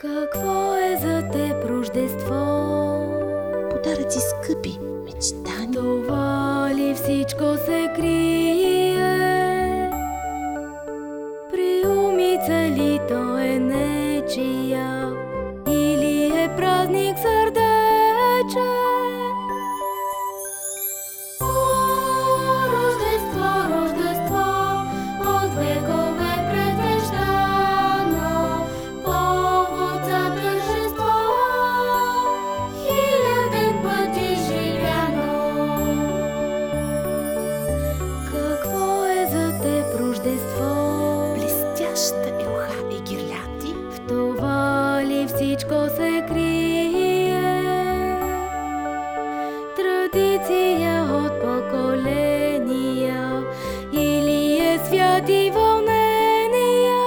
Какво е за теб Рождество? Подаръци скъпи, мечтани. Това ли всичко се крие? Приумица ли то е нечия? Или е празник сърдече? О, Рождество, Рождество, от векове предвещано, повод за тържество, хиляден път изживяно. Какво е за теб Рождество? Блестяща елха и гирлянди. В това ли всичко се крие? Традиция от поколения или е свят и вълнения?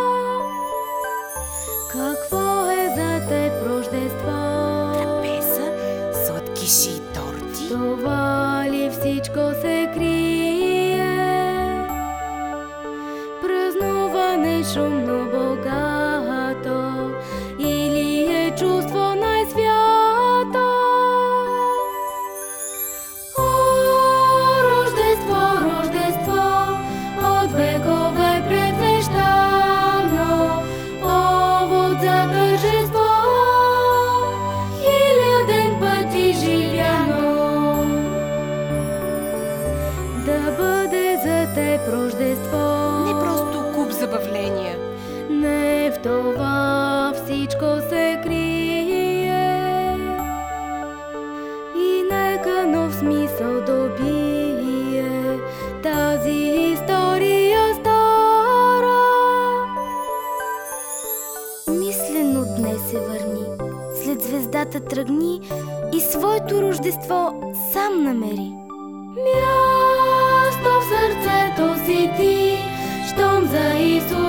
Какво е за теб Рождество? Трапеза, сладкиши и торти. Това ли всичко се крие? Празнуване шумно богато или е чувство най-свято? О, Рождество, Рождество, от векове предвещано, повод за тържество, хиляден път изживяно. Да бъде за теб Рождество, Не просто куп забавления. не в това всичко се крие. И нека нов смисъл добие тази история стара. Мислено днес се върни, след звездата тръгни и своето Рождество сам намери. Място в сърцето си ти, щом за Исус